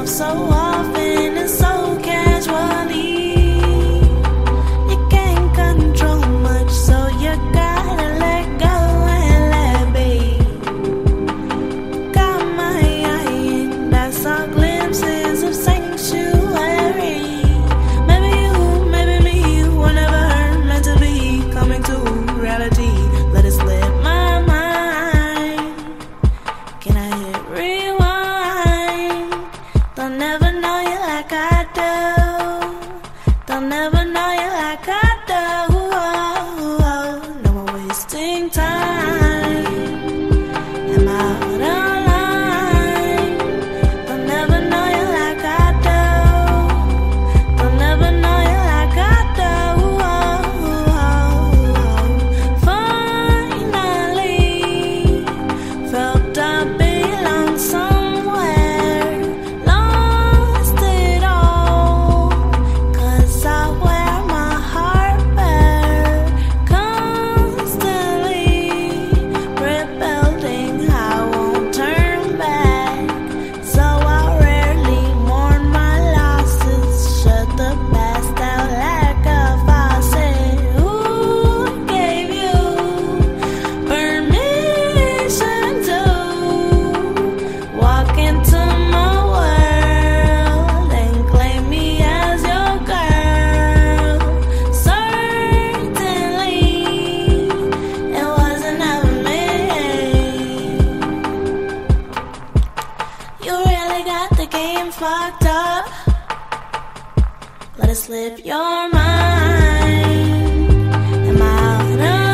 so often and so casually. You can't control much, so you gotta let go and let be. Got my eye in, I saw glimpses of sanctuary. Maybe you, maybe me, were never meant to be coming to reality. Let it slip my mind. Can I hit rewind? They'll never know you like I do. They'll never know you like I do. No more wasting time. I'm out of line. They'll never know you like I do. They'll never know you like I do. Finally felt I belong somewhere. Lost it all, 'cause I wear my heart bare. Constantly rebuilding, I won't turn back. So I rarely mourn my losses. Shut the past out like a faucet. Who gave you permission to walk into my world and claim me as your girl? Certainly, it wasn't ever me. You really got the game fucked up. Let it slip your mind. Am I out of